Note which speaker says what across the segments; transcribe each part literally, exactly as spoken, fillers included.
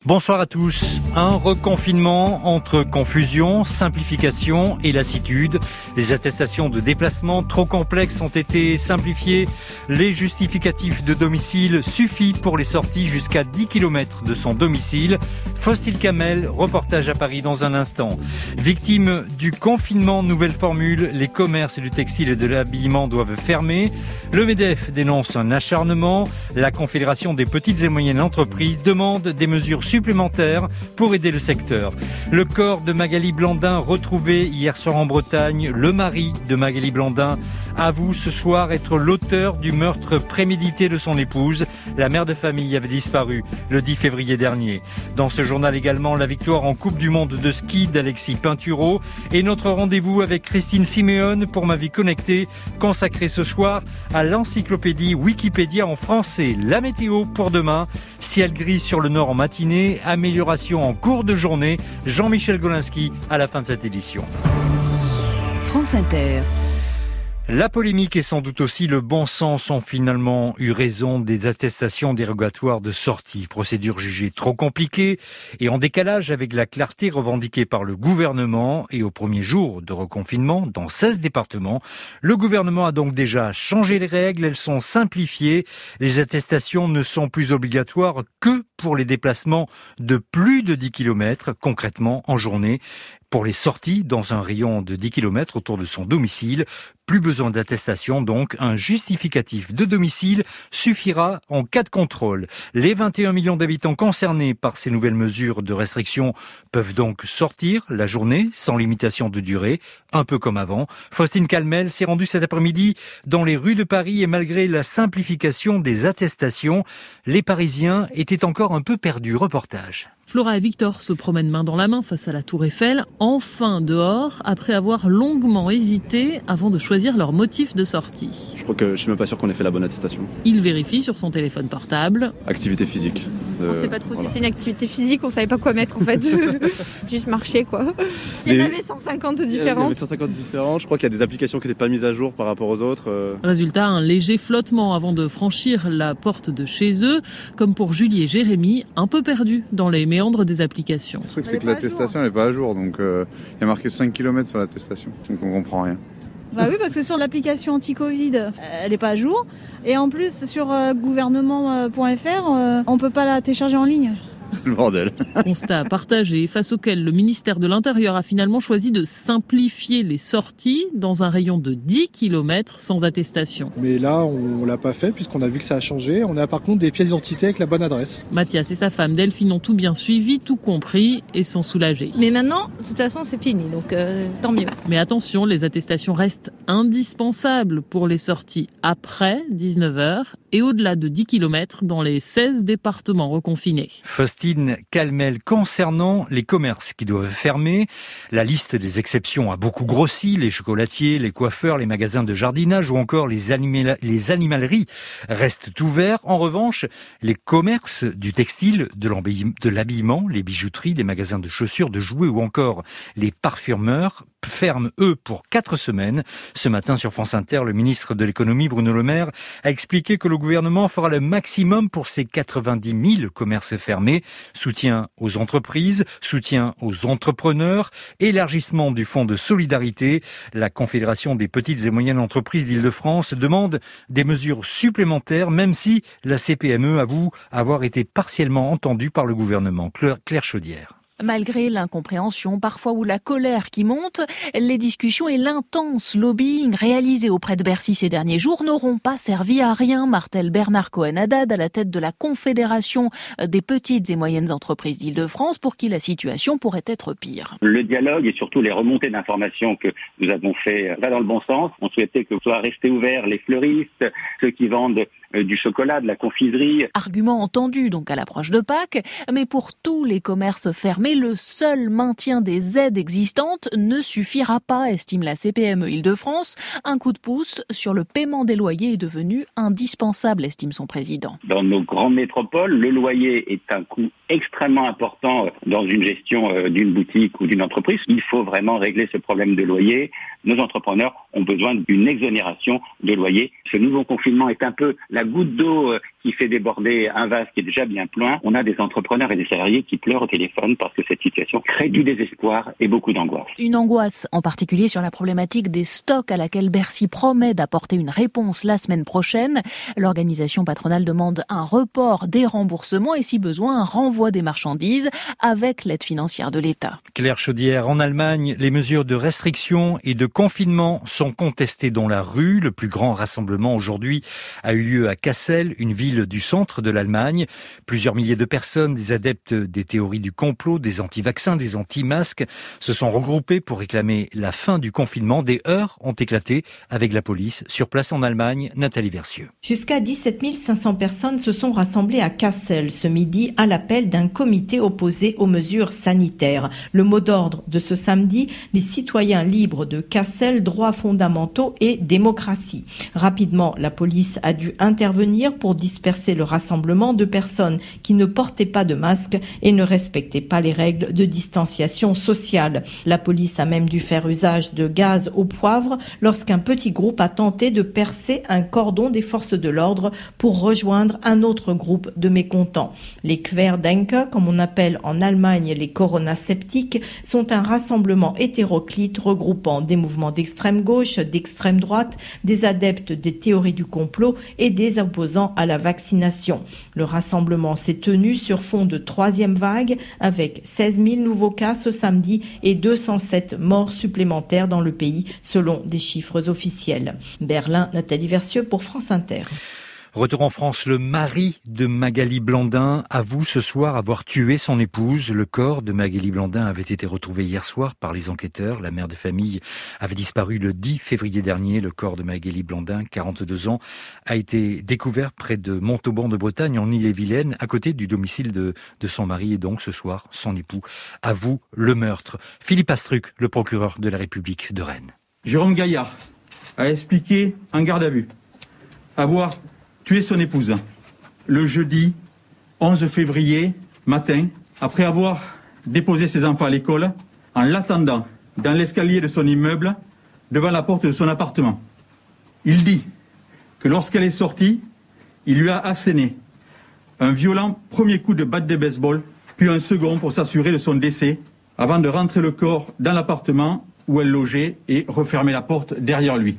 Speaker 1: Bonsoir à tous. Un reconfinement entre confusion, simplification et lassitude. Les attestations de déplacement trop complexes ont été simplifiées. Les justificatifs de domicile suffisent pour les sorties jusqu'à dix kilomètres de son domicile. Faustine Kamel, reportage à Paris dans un instant. Victime du confinement, nouvelle formule, les commerces du textile et de l'habillement doivent fermer. Le MEDEF dénonce un acharnement. La Confédération des petites et moyennes entreprises demande des mesures supplémentaires pour aider le secteur. Le corps de Magali Blandin retrouvé hier soir en Bretagne. Le mari de Magali Blandin avoue ce soir être l'auteur du meurtre prémédité de son épouse. La mère de famille avait disparu le dix février dernier. Dans ce journal également, la victoire en Coupe du Monde de ski d'Alexis Pinturo et notre rendez-vous avec Christine Siméon pour Ma Vie Connectée, consacré ce soir à l'encyclopédie Wikipédia en français. La météo pour demain, ciel gris sur le nord en matinée, amélioration en cours de journée. Jean-Michel Golinski à la fin de cette édition.
Speaker 2: France Inter.
Speaker 1: La polémique et sans doute aussi le bon sens ont finalement eu raison des attestations dérogatoires de sortie. Procédure jugée trop compliquée et en décalage avec la clarté revendiquée par le gouvernement. Et au premier jour de reconfinement, dans seize départements, le gouvernement a donc déjà changé les règles. Elles sont simplifiées. Les attestations ne sont plus obligatoires que pour les déplacements de plus de dix kilomètres, concrètement en journée. Pour les sorties dans un rayon de dix kilomètres autour de son domicile, plus besoin d'attestation, donc un justificatif de domicile suffira en cas de contrôle. Les vingt et un millions d'habitants concernés par ces nouvelles mesures de restriction peuvent donc sortir la journée sans limitation de durée, un peu comme avant. Faustine Kamel s'est rendue cet après-midi dans les rues de Paris et malgré la simplification des attestations, les Parisiens étaient encore un peu perdus. Reportage.
Speaker 3: Flora et Victor se promènent main dans la main face à la Tour Eiffel, enfin dehors, après avoir longuement hésité avant de choisir leur motif de sortie.
Speaker 4: Je crois que je suis même pas sûr qu'on ait fait la bonne attestation.
Speaker 3: Il vérifie sur son téléphone portable.
Speaker 4: Activité physique.
Speaker 5: Euh, on sait pas trop voilà. Si c'est une activité physique, on savait pas quoi mettre en fait. Juste marcher quoi. Il y en avait cent cinquante différentes.
Speaker 4: Il y en avait cent cinquante différentes. Je crois qu'il y a des applications qui n'étaient pas mises à jour par rapport aux autres. Euh...
Speaker 3: Résultat, un léger flottement avant de franchir la porte de chez eux, comme pour Julie et Jérémy, un peu perdus dans les méandres des applications.
Speaker 6: Le truc c'est que l'attestation n'est pas à jour, donc il euh, y a marqué cinq kilomètres sur l'attestation, donc on comprend rien.
Speaker 5: Bah oui, parce que sur l'application anti-Covid, elle n'est pas à jour. Et en plus, sur euh, gouvernement point f r, euh, on ne peut pas la télécharger en ligne.
Speaker 6: C'est le bordel.
Speaker 3: Constat partagé face auquel le ministère de l'Intérieur a finalement choisi de simplifier les sorties dans un rayon de dix kilomètres sans attestation.
Speaker 7: Mais là, on ne l'a pas fait puisqu'on a vu que ça a changé. On a par contre des pièces d'identité avec la bonne adresse.
Speaker 3: Mathias et sa femme Delphine ont tout bien suivi, tout compris et sont soulagés.
Speaker 5: Mais maintenant, de toute façon, c'est fini, donc euh, tant mieux.
Speaker 3: Mais attention, les attestations restent indispensables pour les sorties après dix-neuf heures et au-delà de dix kilomètres dans les seize départements reconfinés.
Speaker 1: Faustine Kamel, concernant les commerces qui doivent fermer, la liste des exceptions a beaucoup grossi. Les chocolatiers, les coiffeurs, les magasins de jardinage ou encore les, animal- les animaleries restent ouverts. En revanche, les commerces du textile, de, de l'habillement, les bijouteries, les magasins de chaussures, de jouets ou encore les parfumeurs ferment, eux, pour quatre semaines. Ce matin, sur France Inter, le ministre de l'économie, Bruno Le Maire, a expliqué que le gouvernement fera le maximum pour ces quatre-vingt-dix mille commerces fermés. Soutien aux entreprises, soutien aux entrepreneurs, élargissement du fonds de solidarité. La Confédération des petites et moyennes entreprises d'Île-de-France demande des mesures supplémentaires, même si la C P M E avoue avoir été partiellement entendue par le gouvernement. Claire Chaudière.
Speaker 2: Malgré l'incompréhension parfois ou la colère qui monte, les discussions et l'intense lobbying réalisé auprès de Bercy ces derniers jours n'auront pas servi à rien, martèle Bernard Cohen-Haddad à la tête de la Confédération des petites et moyennes entreprises d'Île-de-France, pour qui la situation pourrait être pire.
Speaker 8: Le dialogue et surtout les remontées d'informations que nous avons fait va dans le bon sens. On souhaitait que soient restés ouverts les fleuristes, ceux qui vendent du chocolat, de la confiserie.
Speaker 2: Argument entendu donc à l'approche de Pâques, mais pour tous les commerces fermés, le seul maintien des aides existantes ne suffira pas, estime la C P M E Île-de-France. Un coup de pouce sur le paiement des loyers est devenu indispensable, estime son président.
Speaker 8: Dans nos grandes métropoles, le loyer est un coût extrêmement important dans une gestion d'une boutique ou d'une entreprise. Il faut vraiment régler ce problème de loyer. Nos entrepreneurs ont besoin d'une exonération de loyer. Ce nouveau confinement est un peu la goutte d'eau qui fait déborder un vase qui est déjà bien plein. On a des entrepreneurs et des salariés qui pleurent au téléphone parce que cette situation crée du désespoir et beaucoup d'angoisse.
Speaker 2: Une angoisse en particulier sur la problématique des stocks à laquelle Bercy promet d'apporter une réponse la semaine prochaine. L'organisation patronale demande un report des remboursements et si besoin un renvoi des marchandises avec l'aide financière de l'État.
Speaker 1: Claire Chaudière, en Allemagne, les mesures de restriction et de confinement sont contestées dans la rue. Le plus grand rassemblement aujourd'hui a eu lieu à Kassel, une ville du centre de l'Allemagne. Plusieurs milliers de personnes, des adeptes des théories du complot, des anti-vaccins, des anti-masques, se sont regroupés pour réclamer la fin du confinement. Des heurts ont éclaté avec la police. Sur place en Allemagne, Nathalie Versieux.
Speaker 9: Jusqu'à dix-sept mille cinq cents personnes se sont rassemblées à Kassel ce midi à l'appel d'un comité opposé aux mesures sanitaires. Le mot d'ordre de ce samedi, les citoyens libres de Kassel, droits fondamentaux et démocratie. Rapidement, la police a dû intervenir pour disperser le rassemblement de personnes qui ne portaient pas de masque et ne respectaient pas les règles de distanciation sociale. La police a même dû faire usage de gaz au poivre lorsqu'un petit groupe a tenté de percer un cordon des forces de l'ordre pour rejoindre un autre groupe de mécontents. Les Querdenker, comme on appelle en Allemagne les coronasceptiques, sont un rassemblement hétéroclite regroupant des mouvements d'extrême gauche, d'extrême droite, des adeptes des théories du complot et des opposants à la vaccination. Le rassemblement s'est tenu sur fond de troisième vague avec seize mille nouveaux cas ce samedi et deux cent sept morts supplémentaires dans le pays selon des chiffres officiels. Berlin, Nathalie Versieux pour France Inter.
Speaker 1: Retour en France, le mari de Magali Blandin avoue ce soir avoir tué son épouse. Le corps de Magali Blandin avait été retrouvé hier soir par les enquêteurs. La mère de famille avait disparu le dix février dernier. Le corps de Magali Blandin, quarante-deux ans, a été découvert près de Montauban de Bretagne, en Ille-et-Vilaine, à côté du domicile de, de son mari. Et donc ce soir, son époux avoue le meurtre. Philippe Astruc, le procureur de la République de Rennes.
Speaker 10: Jérôme Gaillard a expliqué en garde à vue avoir tué son épouse le jeudi onze février matin, après avoir déposé ses enfants à l'école, en l'attendant dans l'escalier de son immeuble, devant la porte de son appartement. Il dit que lorsqu'elle est sortie, il lui a asséné un violent premier coup de batte de baseball, puis un second pour s'assurer de son décès, avant de rentrer le corps dans l'appartement où elle logeait et refermer la porte derrière lui.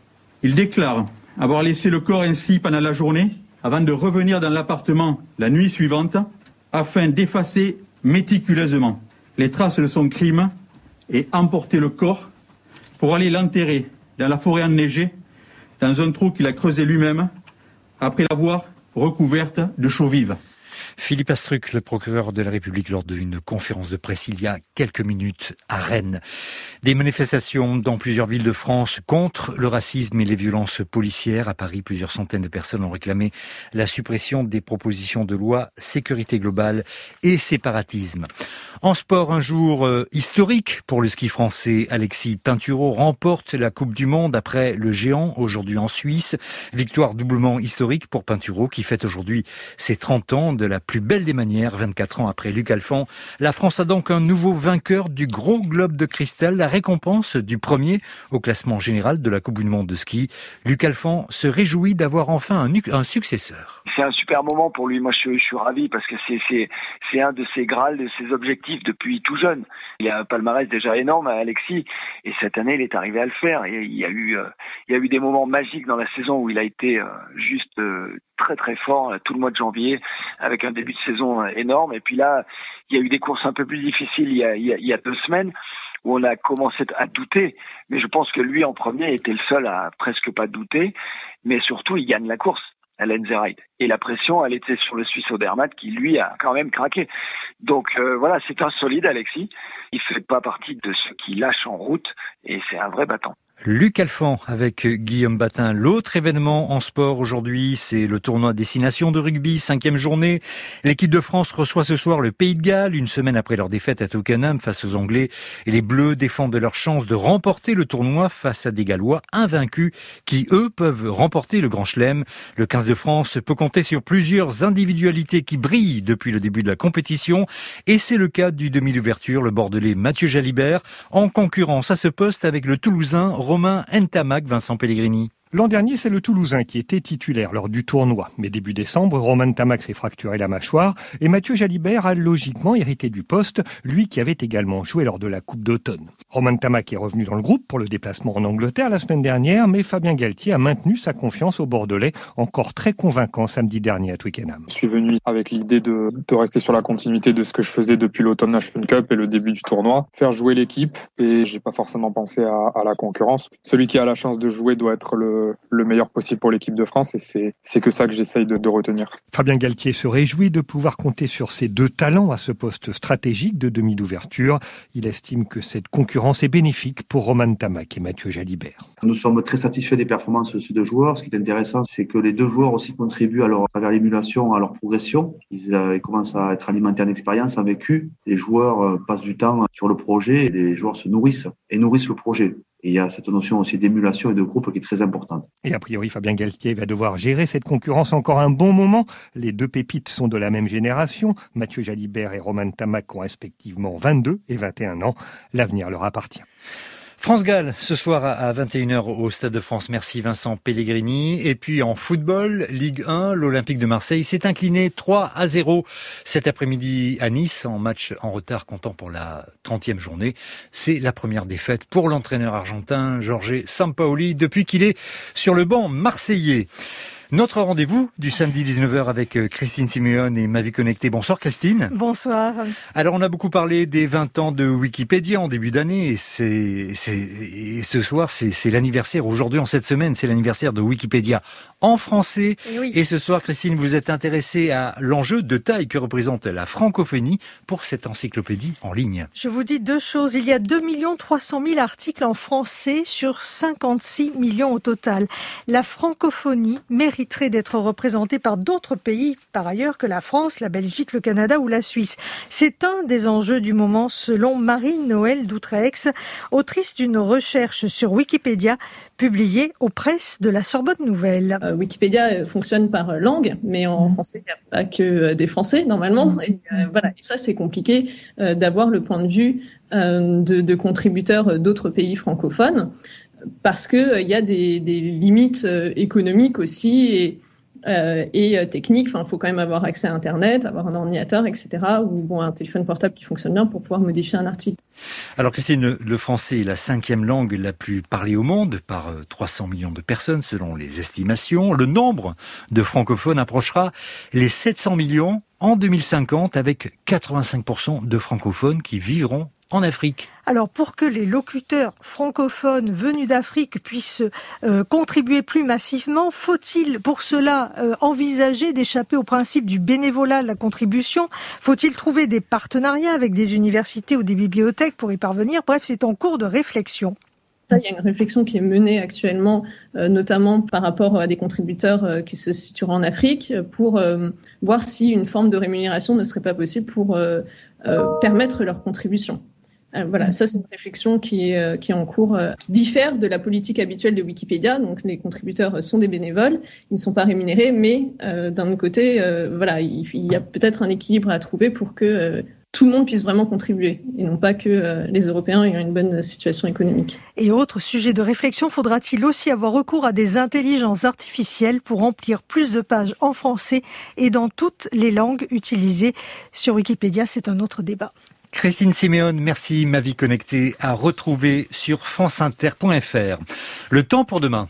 Speaker 10: Il déclare avoir laissé le corps ainsi pendant la journée, avant de revenir dans l'appartement la nuit suivante, afin d'effacer méticuleusement les traces de son crime et emporter le corps pour aller l'enterrer dans la forêt enneigée, dans un trou qu'il a creusé lui-même, après l'avoir recouverte de chaux vive.
Speaker 1: Philippe Astruc, le procureur de la République, lors d'une conférence de presse il y a quelques minutes à Rennes. Des manifestations dans plusieurs villes de France contre le racisme et les violences policières. À Paris, plusieurs centaines de personnes ont réclamé la suppression des propositions de loi sécurité globale et séparatisme. En sport, un jour euh, historique pour le ski français. Alexis Pinturault remporte la Coupe du Monde après le géant, aujourd'hui en Suisse. Victoire doublement historique pour Pinturault qui fête aujourd'hui ses trente ans de la plus belle des manières, vingt-quatre ans après Luc Alphand. La France a donc un nouveau vainqueur du gros globe de cristal, la récompense du premier au classement général de la Coupe du Monde de ski. Luc Alphand se réjouit d'avoir enfin un, un successeur.
Speaker 11: C'est un super moment pour lui. Moi, je, je suis ravi parce que c'est, c'est, c'est un de ses grâles, de ses objectifs depuis tout jeune. Il a un palmarès déjà énorme, Alexis, et cette année, il est arrivé à le faire. Et il y a eu, euh, il y a eu des moments magiques dans la saison où il a été euh, juste euh, très très fort tout le mois de janvier, avec un début de saison énorme. Et puis là, il y a eu des courses un peu plus difficiles il y a, il y a, il y a deux semaines où on a commencé à douter. Mais je pense que lui, en premier, était le seul à presque pas douter. Mais surtout, il gagne la course à Lenzerheide. Et la pression, elle était sur le Suisse Odermatt qui, lui, a quand même craqué. Donc euh, voilà, c'est un solide, Alexis. Il fait pas partie de ceux qui lâchent en route et c'est un vrai battant.
Speaker 1: Luc Alphand avec Guillaume Batin. L'autre événement en sport aujourd'hui, c'est le tournoi Destination de rugby, cinquième journée. L'équipe de France reçoit ce soir le Pays de Galles, une semaine après leur défaite à Twickenham face aux Anglais. Et les Bleus défendent leur chance de remporter le tournoi face à des Gallois invaincus qui, eux, peuvent remporter le Grand Chelem. Le quinze de France peut compter sur plusieurs individualités qui brillent depuis le début de la compétition. Et c'est le cas du demi d'ouverture, le Bordelais Mathieu Jalibert, en concurrence à ce poste avec le Toulousain Romain Ntamak. Vincent Pellegrini.
Speaker 12: L'an dernier, c'est le Toulousain qui était titulaire lors du tournoi. Mais début décembre, Romain Ntamack s'est fracturé la mâchoire et Mathieu Jalibert a logiquement hérité du poste, lui qui avait également joué lors de la Coupe d'automne. Romain Ntamack est revenu dans le groupe pour le déplacement en Angleterre la semaine dernière, mais Fabien Galtier a maintenu sa confiance au Bordelais, encore très convaincant samedi dernier à Twickenham.
Speaker 13: Je suis venu avec l'idée de, de rester sur la continuité de ce que je faisais depuis l'Autumn National Cup et le début du tournoi, faire jouer l'équipe, et j'ai pas forcément pensé à, à la concurrence. Celui qui a la chance de jouer doit être le, le meilleur possible pour l'équipe de France, et c'est, c'est que ça que j'essaye de, de retenir.
Speaker 12: Fabien Galtier se réjouit de pouvoir compter sur ses deux talents à ce poste stratégique de demi d'ouverture. Il estime que cette concurrence est bénéfique pour Romain Ntamack et Mathieu Jalibert.
Speaker 14: Nous sommes très satisfaits des performances de ces deux joueurs. Ce qui est intéressant, c'est que les deux joueurs aussi contribuent à, leur, à travers l'émulation, à leur progression. Ils, euh, ils commencent à être alimentés en expérience, en vécu. Les joueurs euh, passent du temps sur le projet et les joueurs se nourrissent et nourrissent le projet. Et il y a cette notion aussi d'émulation et de groupe qui est très importante.
Speaker 12: Et a priori, Fabien Galtier va devoir gérer cette concurrence encore un bon moment. Les deux pépites sont de la même génération. Mathieu Jalibert et Romain Ntamack ont respectivement vingt-deux et vingt et un ans. L'avenir leur appartient.
Speaker 1: France-Galles, ce soir à vingt et une heures au Stade de France. Merci Vincent Pellegrini. Et puis en football, Ligue un, l'Olympique de Marseille s'est incliné trois à zéro cet après-midi à Nice, en match en retard comptant pour la trentième journée. C'est la première défaite pour l'entraîneur argentin Jorge Sampaoli depuis qu'il est sur le banc marseillais. Notre rendez-vous du samedi dix-neuf heures avec Christine Siméon et Ma Vie Connectée. Bonsoir Christine.
Speaker 15: Bonsoir.
Speaker 1: Alors on a beaucoup parlé des vingt ans de Wikipédia en début d'année et, c'est, c'est, et ce soir c'est, c'est l'anniversaire, aujourd'hui en cette semaine c'est l'anniversaire de Wikipédia en français. Et, oui. et ce soir Christine, vous êtes intéressée à l'enjeu de taille que représente la francophonie pour cette encyclopédie en ligne.
Speaker 15: Je vous dis deux choses, il y a deux millions trois cent mille articles en français sur cinquante-six millions au total. La francophonie mérite d'être représenté par d'autres pays, par ailleurs, que la France, la Belgique, le Canada ou la Suisse. C'est un des enjeux du moment, selon Marie-Noëlle Doutrex, autrice d'une recherche sur Wikipédia, publiée aux presses de la Sorbonne Nouvelle.
Speaker 16: Euh, Wikipédia fonctionne par langue, mais en français, il n'y a pas que des Français, normalement. Et, euh, voilà. Et ça, c'est compliqué euh, d'avoir le point de vue euh, de, de contributeurs d'autres pays francophones, parce que il euh, y a des, des limites euh, économiques aussi et, euh, et euh, techniques. Enfin, il faut quand même avoir accès à Internet, avoir un ordinateur, et cetera, ou bon, un téléphone portable qui fonctionne bien pour pouvoir modifier un article.
Speaker 1: Alors Christine, le, le français est la cinquième langue la plus parlée au monde par euh, trois cents millions de personnes selon les estimations. Le nombre de francophones approchera les sept cents millions en deux mille cinquante avec quatre-vingt-cinq pour cent de francophones qui vivront en Afrique.
Speaker 15: Alors, pour que les locuteurs francophones venus d'Afrique puissent euh, contribuer plus massivement, faut-il pour cela euh, envisager d'échapper au principe du bénévolat de la contribution ? Faut-il trouver des partenariats avec des universités ou des bibliothèques pour y parvenir ? Bref, c'est en cours de réflexion.
Speaker 16: Ça, il y a une réflexion qui est menée actuellement, euh, notamment par rapport à des contributeurs euh, qui se situeraient en Afrique, pour euh, voir si une forme de rémunération ne serait pas possible pour euh, euh, permettre leur contribution. Euh, voilà, ça c'est une réflexion qui est, euh, qui est en cours, euh, qui diffère de la politique habituelle de Wikipédia. Donc les contributeurs sont des bénévoles, ils ne sont pas rémunérés, mais euh, d'un autre côté, euh, voilà, il, il y a peut-être un équilibre à trouver pour que euh, tout le monde puisse vraiment contribuer, et non pas que euh, les Européens aient une bonne situation économique.
Speaker 15: Et autre sujet de réflexion, faudra-t-il aussi avoir recours à des intelligences artificielles pour remplir plus de pages en français et dans toutes les langues utilisées sur Wikipédia ? C'est un autre débat.
Speaker 1: Christine Siméon, merci. Ma Vie Connectée à retrouver sur franceinter point f r. Le temps pour demain.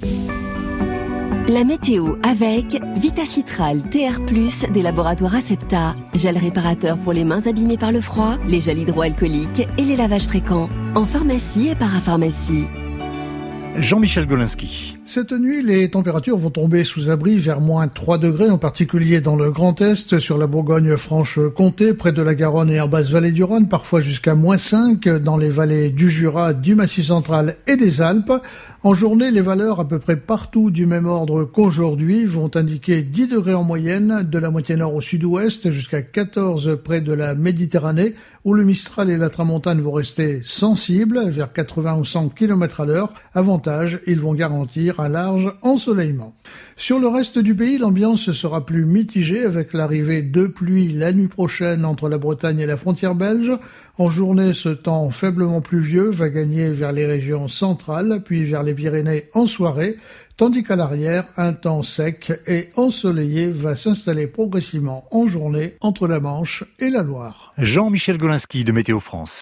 Speaker 17: La météo avec Vitacitral T R plus des laboratoires Acepta. Gel réparateur pour les mains abîmées par le froid, les gels hydroalcooliques et les lavages fréquents. En pharmacie et parapharmacie.
Speaker 1: Jean-Michel Golinski.
Speaker 18: Cette nuit, les températures vont tomber sous abri vers moins trois degrés, en particulier dans le Grand Est, sur la Bourgogne-Franche-Comté, près de la Garonne et en basse vallée du Rhône, parfois jusqu'à moins cinq dans les vallées du Jura, du Massif central et des Alpes. En journée, les valeurs à peu près partout du même ordre qu'aujourd'hui vont indiquer dix degrés en moyenne, de la moitié nord au sud-ouest jusqu'à quatorze près de la Méditerranée, où le Mistral et la Tramontane vont rester sensibles, vers quatre-vingts ou cent kilomètres à l'heure. Avantage, ils vont garantir accueillir un large ensoleillement. Sur le reste du pays, l'ambiance sera plus mitigée avec l'arrivée de pluie la nuit prochaine entre la Bretagne et la frontière belge. En journée, ce temps faiblement pluvieux va gagner vers les régions centrales, puis vers les Pyrénées en soirée, tandis qu'à l'arrière, un temps sec et ensoleillé va s'installer progressivement en journée entre la Manche et la Loire.
Speaker 1: Jean-Michel Golinski de Météo France.